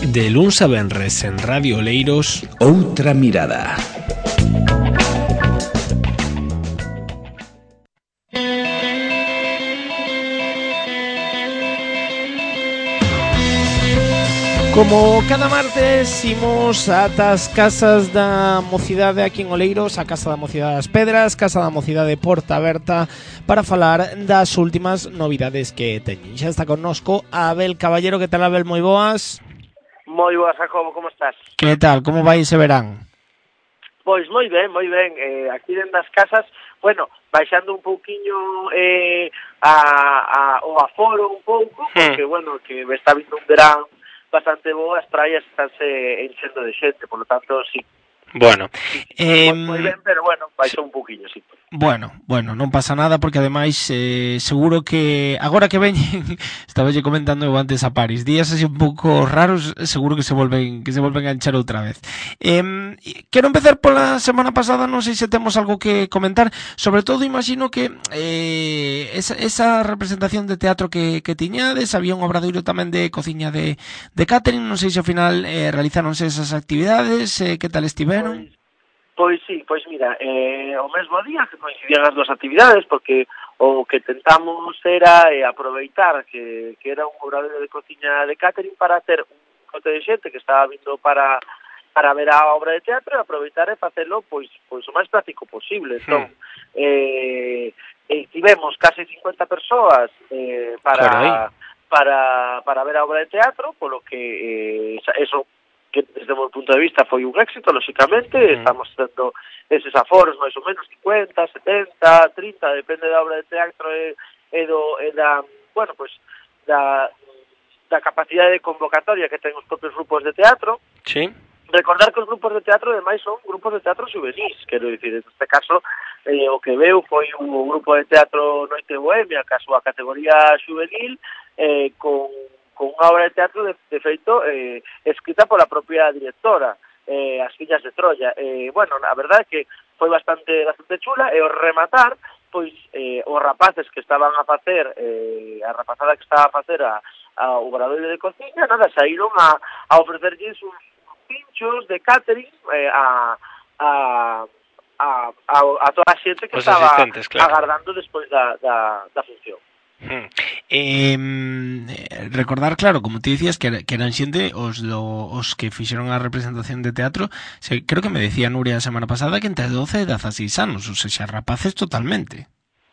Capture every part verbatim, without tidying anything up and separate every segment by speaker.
Speaker 1: De luns a venres en Radio Oleiros,
Speaker 2: Outra mirada.
Speaker 1: Como cada martes imos ata as casas da mocidade aquí en Oleiros, a Casa da Mocidade das Pedras, Casa da Mocidade Porta Aberta, para falar das últimas novidades que teñen. Xa está connosco Abel Caballero. Que tal, Abel? Moi boas.
Speaker 3: Moi boas, Jacobo, como estás?
Speaker 1: Que tal? Como vai ese verán?
Speaker 3: Pois moi ben, moi ben. Eh, aquí dentro das casas, bueno, baixando un pouquiño eh, a, a, o aforo un pouco, porque, hmm. bueno, que me está vindo un verán bastante bo, as praias estánse enchendo de xente, por lo tanto, sí.
Speaker 1: Bueno, eh,
Speaker 3: moi ben, pero bueno, baixou un pouquiño, sí.
Speaker 1: Bueno, bueno, non pasa nada porque ademais eh, seguro que agora que veñen, estaba lle comentando eu antes a París, días así un pouco raros, seguro que se volven que se volven a enchar outra vez. Eh, quero empezar pola semana pasada, non sei se temos algo que comentar, sobre todo imagino que eh, esa, esa representación de teatro que, que tiñades, había un obradoiro tamén de cociña de, de catering, non sei se ao final eh, realizáronse esas actividades, eh, que tal estiveron?
Speaker 3: Pois sí, pois mira, eh, o mesmo día que coincidían as dúas actividades, porque o que tentamos era eh, aproveitar que, que era un obradoiro de cociña de catering para ter un cote de xente que estaba vindo para para ver a obra de teatro e aproveitar e facelo pois pois o máis práctico posible. Entón, hmm. eh, eh, tivemos case cincuenta persoas eh, para para para ver a obra de teatro, polo que eh, eso que desde o meu punto de vista foi un éxito, lóxicamente, mm. estamos tendo eses aforos máis ou menos cincuenta, setenta, trinta, depende da obra de teatro e, e, do, e da, bueno, pues, da, da capacidade de convocatoria que ten os propios grupos de teatro.
Speaker 1: Sí.
Speaker 3: Recordar que os grupos de teatro, ademais, son grupos de teatro juvenís, quero dicir, en este caso, eh, o que veu foi un grupo de teatro Noite Bohemia, que a súa categoría juvenil, eh, con con unha obra de teatro, de, de feito, eh, escrita pola propia directora, eh, As fillas de Troia. Eh, bueno, a verdade é que foi bastante bastante chula, e ao rematar, pois, eh, os rapaces que estaban a facer, eh, a rapazada que estaba a facer a, a obradoiro de cociña, nada, saíron a, a ofrecerlles uns pinchos de catering eh, a, a, a, a, a toda a xente que os estaba claro. agardando despois da, da, da función.
Speaker 1: Hmm. Eh, recordar, claro, como ti dicías, que, que eran xente os, do, os que fixeron a representación de teatro, se, creo que me decía Nuria a semana pasada que entre doce e dezaseis anos, ou seja, rapaces totalmente.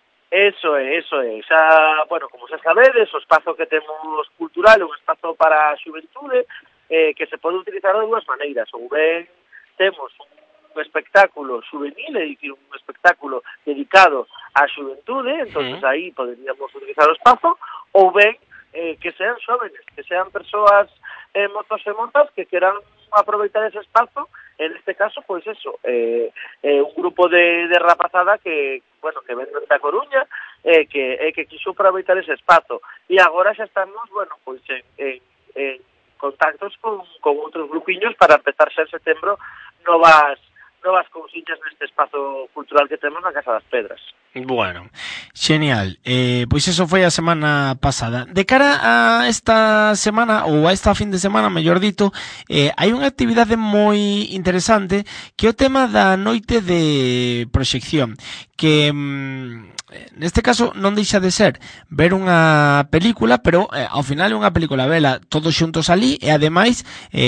Speaker 3: Eso é, eso é, xa, bueno, como xa sabedes, o espazo que temos cultural é un espazo para a xuventude, eh, que se pode utilizar de dúas maneiras, ou ben temos un un espectáculo juvenil, é dicir, un espectáculo dedicado á xuventude, entonces uh-huh. aí poderíamos utilizar o espazo, ou ben eh, que sean xóvenes, que sean persoas eh, motos e motas que queran aproveitar ese espazo, en este caso, pois eso, eh, eh, un grupo de, de rapazada que, bueno, que ven da Coruña, eh, que, eh, que quiso aproveitar ese espazo, e agora xa estamos, bueno, pois en, en, en contactos con, con outros grupiños para empezar xa en setembro novas novas cousiñas neste espazo cultural que temos na Casa das Pedras.
Speaker 1: Bueno, genial. Eh, pois eso foi a semana pasada. De cara a esta semana, ou a esta fin de semana, mellor dito, eh, hai unha actividade moi interesante que é o tema da noite de proxección, que mm, neste caso non deixa de ser ver unha película, pero eh, ao final é unha película vela todos xuntos ali e ademais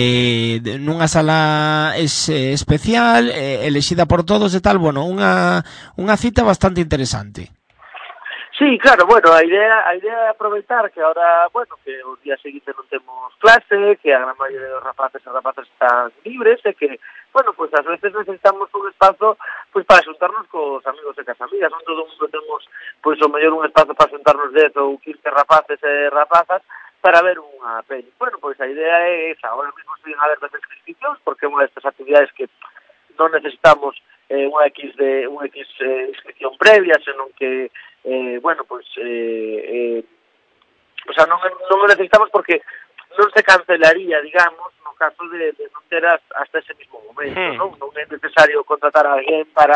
Speaker 1: eh, nunha sala es, eh, especial, eh, elexida por todos e tal, bueno, unha, unha cita bastante interesante.
Speaker 3: Sí, claro, bueno, a idea a idea é aproveitar que ahora, bueno, que os días seguintes non temos clase, que a gran maioría dos rapaces e rapaces están libres e que, bueno, pues ás veces necesitamos un espazo pues para xuntarnos cos amigos e cas amigas, non todo o mundo temos pues o mellor un espazo para xuntarnos dez ou quince rapaces e rapazas para ver unha peli. Bueno, pues a idea é esa, ahora mesmo siguen abertas as inscripcións porque é unha destas actividades que non necesitamos eh, unha X de unha X eh, inscripción previa, senón que eh, bueno, pues eh, eh, o sea, non, non o necesitamos porque non se cancelaría, digamos, no caso de, de non ter hasta ese mismo momento, hmm. non? Non é necesario contratar a alguén para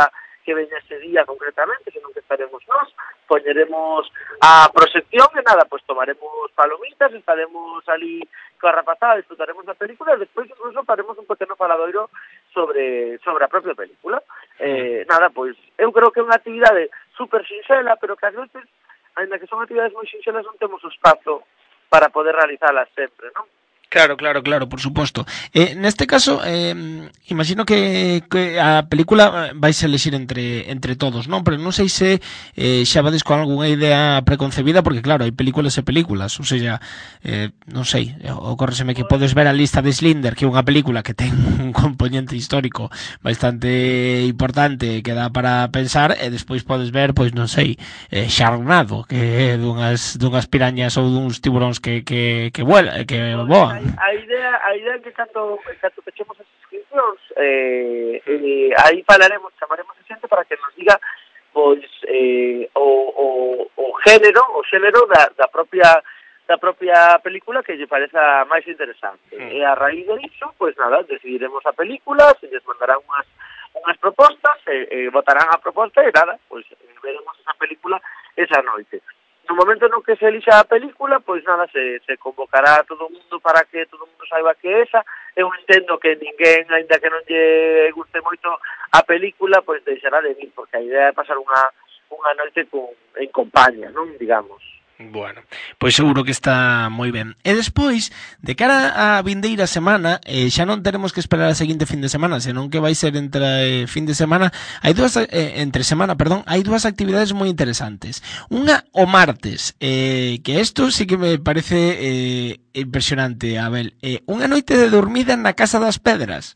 Speaker 3: que veña ese día concretamente, senón que estaremos nós, poñeremos a proxección e nada, pois tomaremos palomitas, estaremos ali coa rapazada, disfrutaremos da película e despois incluso faremos un pequeno faladoiro sobre sobre a propia película. Eh, nada, pois eu creo que é unha actividade super sinxela, pero que ás veces, ainda que son actividades moi sinxelas, non temos o espazo para poder realizalas sempre, non?
Speaker 1: Claro, claro, claro, por suposto. Eh, neste caso, eh, imagino que, que a película vais a elexir entre entre todos, non? Pero non sei se eh, xa vades con algunha idea preconcebida, porque claro, hai películas e películas, ou seja, eh, non sei, ocórreseme que podes ver a lista de Slender, que é unha película que ten un componente histórico bastante importante que dá para pensar, e despois podes ver, pois non sei, eh, Sharknado, que é dunhas, dunhas pirañas ou duns tiburóns que, que, que, vuela, que voan.
Speaker 3: A idea, a idea é que cando, cando pechemos as inscripcións, eh, eh, aí falaremos, chamaremos a xente para que nos diga pois eh, o, o, o género, o xénero da, da propia da propia película que lle pareza máis interesante. Mm. E a raíz de iso, pois nada, decidiremos a película, se lles mandarán unhas unhas propostas, e, e votarán a proposta e nada, pois veremos esa película esa noite. No momento no que se elixa a película, pois nada, se, se convocará a todo o mundo para que todo o mundo saiba que é esa. Eu entendo que ninguén, ainda que non lle guste moito a película, pois deixará de vir, porque a idea é pasar unha, unha noite con, en compañía, non, digamos.
Speaker 1: Bueno, pois seguro que está moi ben. E despois, de cara á vindeira semana, eh, xa non teremos que esperar a seguinte fin de semana, senón que vai ser entre eh, fin de semana, hai dúas eh, entre semana, perdón, hai dúas actividades moi interesantes. Unha o martes, eh, que isto sí que me parece eh, impresionante, Abel. Eh, unha noite de dormida na Casa das Pedras.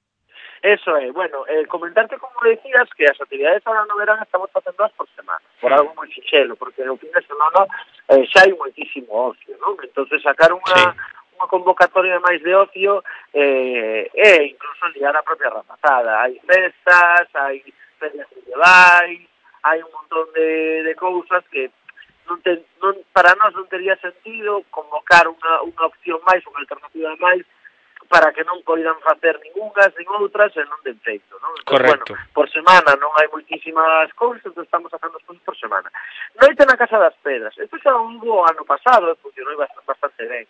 Speaker 3: Eso é, bueno, eh, comentarte como decías que as actividades ahora no verán estamos facendo por semana, por algo moi sinxelo, porque no fin de semana eh, xa hai moitísimo ocio, non? Entonces sacar unha, sí. unha convocatoria máis de ocio eh, e incluso liar a propia rapazada. Hai festas, hai ferias medievais, hai un montón de, de cousas que non ten, non, para nós non tería sentido convocar unha, unha opción máis, unha alternativa máis, para que non poidan facer ningunhas nin outras e non den feito, non? Entón,
Speaker 1: correcto.
Speaker 3: Bueno, por semana non hai moitísimas cousas, entón estamos sacando as cousas por semana. Noite na Casa das Pedras. Isto xa hubo ano pasado, e funcionou bastante ben.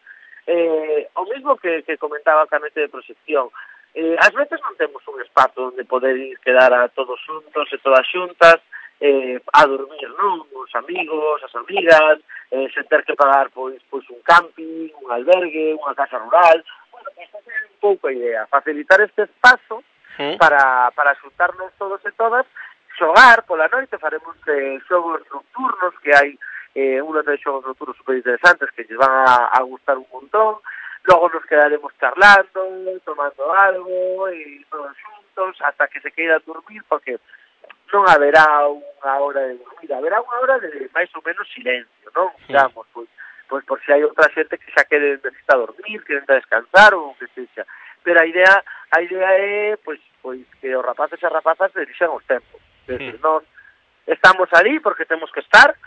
Speaker 3: Eh, o mesmo que, que comentaba ca noite de proxección. Eh, ás veces non temos un espazo onde poder ir quedar a todos xuntos e todas xuntas, eh, a dormir, non? Os amigos, as amigas, eh, sen ter que pagar pois, pois un camping, un albergue, unha casa rural. Bueno, esta é un pouco a idea, facilitar este espazo ¿Eh? para, para xuntarnos todos e todas, xogar pola noite, faremos eh, xogos nocturnos, que hai eh, unos de xogos nocturnos super interesantes que lles van a, a gustar un montón, logo nos quedaremos charlando, tomando algo, e todos xuntos, hasta que se queiran dormir, porque non haberá unha hora de dormir, haberá unha hora de máis ou menos silencio, non? Digamos, pois, pois por si hai outra xente que xa quere necesita dormir, quere descansar ou o que sexa. Pero a idea, a idea é pois pois que os rapaces e rapazas dirixan os tempos. É dicir, nós estamos ali porque temos que estar,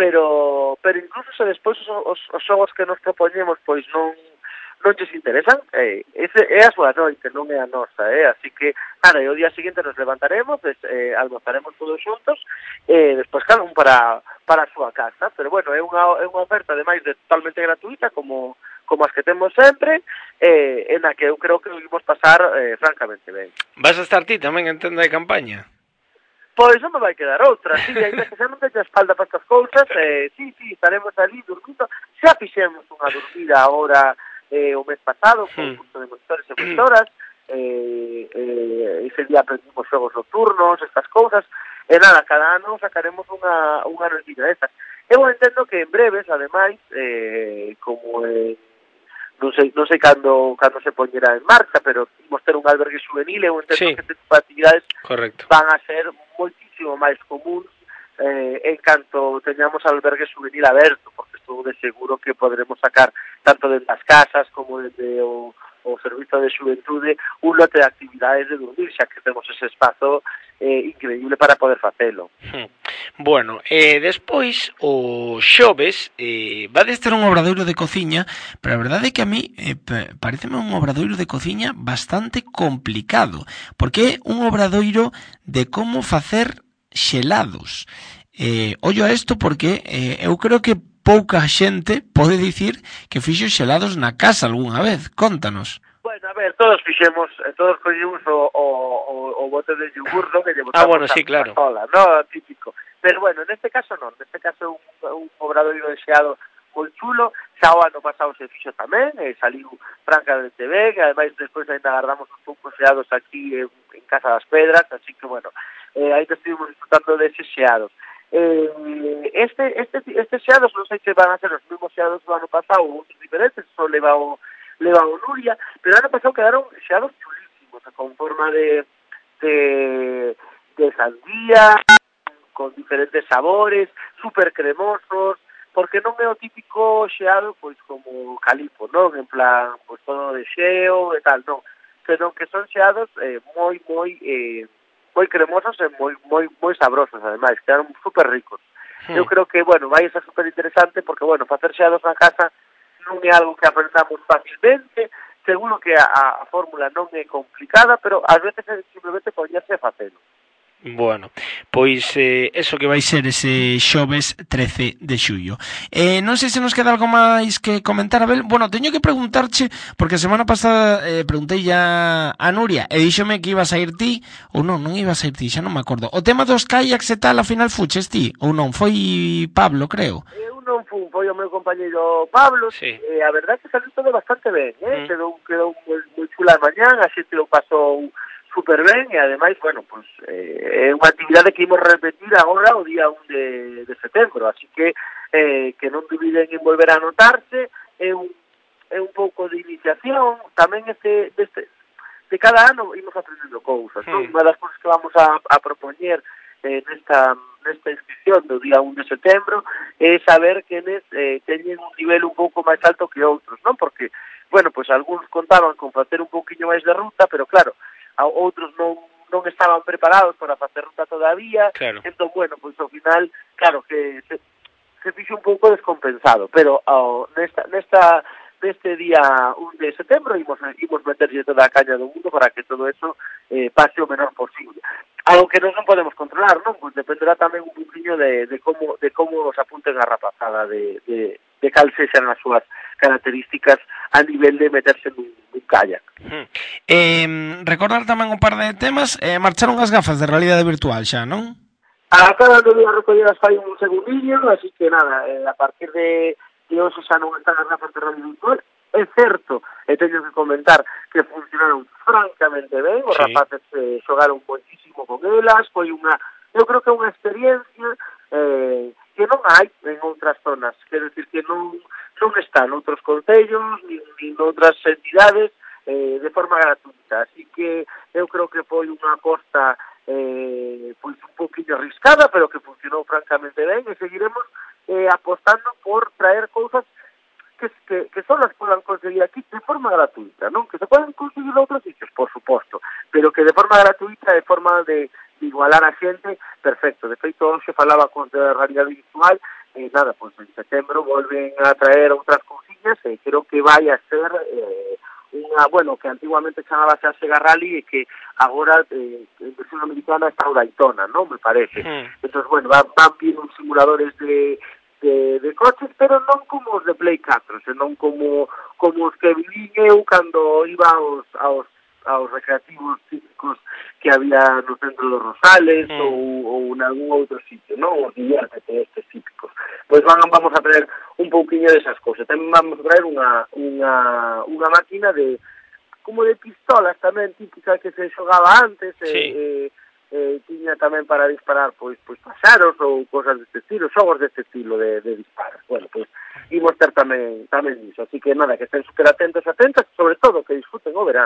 Speaker 3: pero pero incluso se despois os, os, os xogos que nos propoñemos pois non non lles interesan, eh, ese é a súa noite, non é a nosa, eh? Así que, nada, e o día seguinte nos levantaremos, des, eh, almorzaremos todos xuntos, e eh, despois cada un para, para a súa casa, pero bueno, é unha, é unha oferta ademais de totalmente gratuita, como, como as que temos sempre, eh, en a que eu creo que vimos pasar eh, francamente ben.
Speaker 1: Vas a estar ti tamén en tenda de campaña?
Speaker 3: Pois non me vai quedar outra, sí, ainda que xa non teña espalda para estas cousas, eh, sí, sí, estaremos ali dormindo, xa fixemos unha dormida agora, Eh, o mes pasado, con un curso de monitores e monitoras, eh, eh, ese día aprendimos xogos nocturnos, estas cousas, e nada, cada ano sacaremos unha, unha noitita destas. Eu entendo que en breves, ademais, eh, como en, non sei, non sei cando, cando se poñerá en marcha, pero imos ter un albergue juvenil, eu entendo sí. que este tipo de actividades
Speaker 1: Correcto.
Speaker 3: van a ser moitísimo máis comuns eh, en canto teñamos albergue juvenil aberto, porque estou de seguro que poderemos sacar tanto desde as casas como desde o, o Servizo de Xuventude un lote de actividades de dormir, xa que temos ese espazo eh, increíble para poder facelo.
Speaker 1: Bueno, eh, despois, o xoves, eh, vades ter un obradoiro de cociña, pero a verdade é que a mí eh, pareceme un obradoiro de cociña bastante complicado, porque é un obradoiro de como facer xelados. Eh, ollo a isto porque eh, eu creo que pouca xente pode dicir que fixo xelados na casa algunha vez. Contanos.
Speaker 3: Bueno, a ver, todos fixemos, todos collemos o, o, o, o bote de yogur, ¿no? Que lle
Speaker 1: ah, bueno, sí, claro.
Speaker 3: Cola, ¿no? Típico. Pero bueno, neste caso non, neste caso é un, un obradoiro de xeado moi chulo, xa o ano pasado se fixo tamén, e saliu francamente ben, e ademais despois ainda agarramos uns poucos xeados aquí en, en Casa das Pedras, así que bueno, eh, ainda estivemos disfrutando deses xeados. Eh, este, este, este xeados non sei se van a ser os mesmos xeados do ano pasado ou outros diferentes, só leva o, leva o Nuria, pero o ano pasado quedaron xeados chulísimos, con forma de, de, de sandía, con diferentes sabores, super cremosos, porque non é o típico xeado pois como calipo, non? En plan, pois todo de xeo e tal, non. Senón que son xeados eh, moi, moi, eh, moi cremosos e moi, moi, moi sabrosos, ademais, quedaron super ricos. Hmm. Eu creo que, bueno, vai a ser super interesante, porque, bueno, facer xeados na casa non é algo que aprendamos facilmente, seguro que a, a fórmula non é complicada, pero ás veces é simplemente poñerse a facelo.
Speaker 1: Bueno, pois eh, eso que vai ser ese xoves trece de xullo. Eh, non sei se nos queda algo máis que comentar, Abel. Bueno, teño que preguntarche, porque a semana pasada eh, preguntei ya a Nuria e díxome que ibas a ir ti, ou non, non ibas a ir ti, xa non me acordo. O tema dos kayaks e tal, ao final fuches ti, ou non? Foi Pablo, creo.
Speaker 3: Eu non fui, foi o meu compañeiro Pablo,
Speaker 1: sí.
Speaker 3: E a verdade que saliu todo bastante ben, eh? Mm. Quedou, quedou moi, moi chula a mañán, a xente lo pasou super ben, e ademais, bueno, pues, eh, é unha actividade que imos repetir agora o día un de, de setembro, así que eh, que non dubiden en volver a anotarse, é un, é un pouco de iniciación, tamén este, deste, de cada ano imos aprendendo cousas, sí. Non? Unha das cousas que vamos a, a propoñer eh, nesta, nesta inscripción do día un de setembro é saber quenes eh, teñen un nivel un pouco máis alto que outros, non? Porque, bueno, pues algúns contaban con facer un pouquiño máis de ruta, pero claro, a outros non, non estaban preparados para facer ruta todavía,
Speaker 1: claro.
Speaker 3: Entón, bueno, pois ao final, claro, que se, se fixo un pouco descompensado, pero ao, nesta, nesta, neste día un de setembro imos, imos meterlle toda a caña do mundo para que todo eso eh, pase o menor posible. Algo que non, non podemos controlar, non? Pois dependerá tamén un poquinho de, de como de como os apunten a rapazada, de, de, de cal sexan as súas características a nivel de meterse nun, nun kayak.
Speaker 1: Hmm. Eh, recordar tamén un par de temas, eh, marcharon as gafas de realidade virtual xa, non?
Speaker 3: Acaban de vir a recolleras fai un segundinho, así que nada, eh, a partir de, de hoxe xa non están as gafas de realidade virtual. É certo, e teño que comentar que funcionaron francamente ben, os sí. rapaces eh, xogaron moitísimo con elas, foi unha, eu creo que é unha experiencia eh, que non hai en outras zonas, quero dicir que non, non está noutros concellos, nin, nin outras entidades eh, de forma gratuita, así que eu creo que foi unha aposta eh, pois un poquinho arriscada, pero que funcionou francamente ben, e seguiremos eh, apostando por traer cousas que, que, que só las podan conseguir aquí de forma gratuita, non? Que se poden conseguir outros sitios, por suposto, pero que de forma gratuita, de forma de, de igualar a xente, perfecto. De feito, hoxe falaba con de realidade virtual, e nada, pois en setembro volven a traer outras cousiñas, e creo que vai a ser eh, unha, bueno, que antiguamente chamábase a Sega Rally, e que agora eh, en versión americana está o Daytona, non? Me parece. Mm. Entón, bueno, van, van vir uns simuladores de De, de coches, pero non como os de Play catro, senón como como os que vivín eu cando iba aos, aos, aos recreativos típicos que había no centro dos Rosales mm. ou, ou en algún outro sitio, non? Os diviértete estes típicos. Pois van, vamos a traer un pouquiño desas cousas. Tamén vamos a traer unha, unha, unha máquina de como de pistolas tamén típica que se xogaba antes,
Speaker 1: sí.
Speaker 3: eh, eh, Eh, tiña tamén para disparar pois pois paxaros ou cosas deste estilo, xogos deste estilo de, de disparos. Bueno, pois imos ter tamén tamén iso, así que nada, que estén super atentos, atentas, sobre todo que disfruten o verán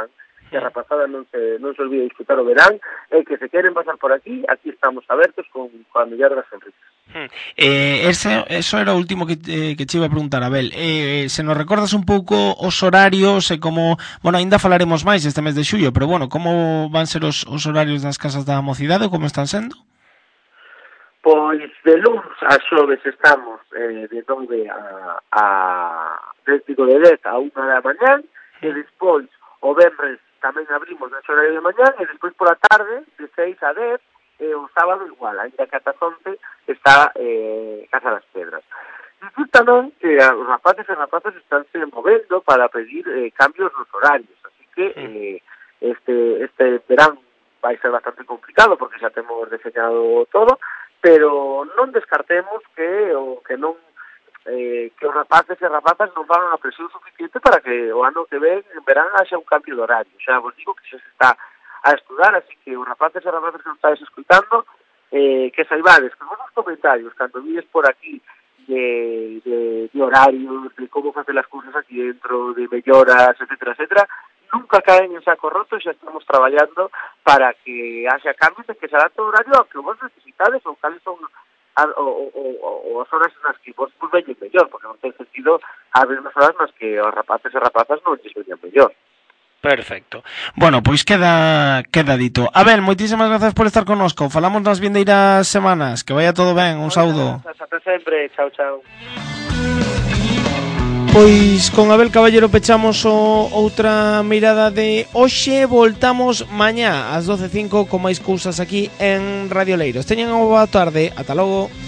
Speaker 3: que a rapazada non se, non se olvide disfrutar o verán, e que se queren pasar por aquí, aquí estamos abertos con, con a mellor das sonrisas.
Speaker 1: Eh, ese, eso era o último que, eh, que te iba a preguntar, Abel. Eh, se nos recordas un pouco os horarios e como, bueno, ainda falaremos máis este mes de xullo, pero bueno, como van ser os, os horarios das casas da mocidade, como están sendo?
Speaker 3: Pois de luns a xoves estamos eh, de nove a, a digo, de dez a unha da mañán, e despois o venres tamén abrimos nese horario de mañán, e despois pola tarde de seis a dez, e o sábado igual, ainda que ata as once está eh, Casa das Pedras. Dicir tamén que os rapaces e rapazas están se movendo para pedir eh, cambios nos horarios, así que eh, este, este verán vai ser bastante complicado porque xa temos deseñado todo, pero non descartemos que o que non eh, que os rapaces e rapazas non fagan a presión suficiente para que o ano que ven en verán haxa un cambio de horario. Xa vos digo que xa se está a estudar, así que os rapaces e rapazas que nos estáis escutando, eh, que saibades que os comentarios cando vides por aquí de, de, de horarios, de como facer as cousas aquí dentro, de melloras, etcétera, etcétera, nunca caen en saco roto, xa estamos traballando para que haxa cambios e que se adapte o horario ao que vos necesitades ou cales son a, o, o, o as horas nas que vos vos veñen mellor, porque non ten sentido haber unhas horas nas que os rapaces e rapazas non lles veñen mellor.
Speaker 1: Perfecto. Bueno, pois queda queda dito. Abel, moitísimas grazas por estar connosco. Falamos nas vindeiras semanas. Que vaya todo ben. Un saúdo.
Speaker 3: Hasta sempre. Chao, chao.
Speaker 1: Pois con Abel Caballero pechamos o outra mirada de hoxe. Voltamos mañá ás doce e cinco con máis cousas aquí en Radio Leiros. Teñan unha boa tarde. Ata logo.